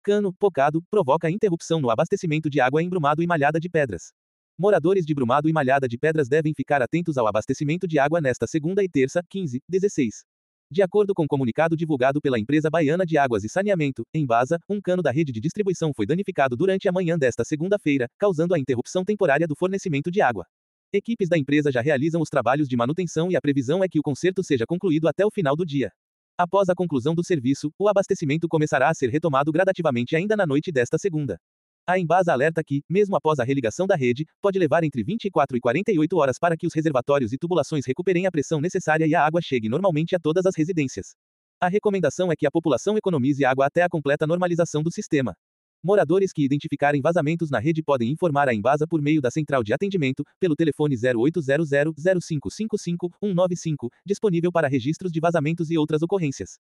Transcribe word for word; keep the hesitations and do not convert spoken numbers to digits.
Cano, pocado, provoca interrupção no abastecimento de água em Brumado e Malhada de Pedras. Moradores de Brumado e Malhada de Pedras devem ficar atentos ao abastecimento de água nesta segunda e terça, quinze, dezesseis. De acordo com comunicado divulgado pela Empresa Baiana de Águas e Saneamento, Embasa, um cano da rede de distribuição foi danificado durante a manhã desta segunda-feira, causando a interrupção temporária do fornecimento de água. Equipes da empresa já realizam os trabalhos de manutenção e a previsão é que o conserto seja concluído até o final do dia. Após a conclusão do serviço, o abastecimento começará a ser retomado gradativamente ainda na noite desta segunda. A Embasa alerta que, mesmo após a religação da rede, pode levar entre vinte e quatro e quarenta e oito horas para que os reservatórios e tubulações recuperem a pressão necessária e a água chegue normalmente a todas as residências. A recomendação é que a população economize água até a completa normalização do sistema. Moradores que identificarem vazamentos na rede podem informar a Embasa por meio da central de atendimento, pelo telefone zero oito zero zero, zero cinco cinco cinco, um nove cinco, disponível para registros de vazamentos e outras ocorrências.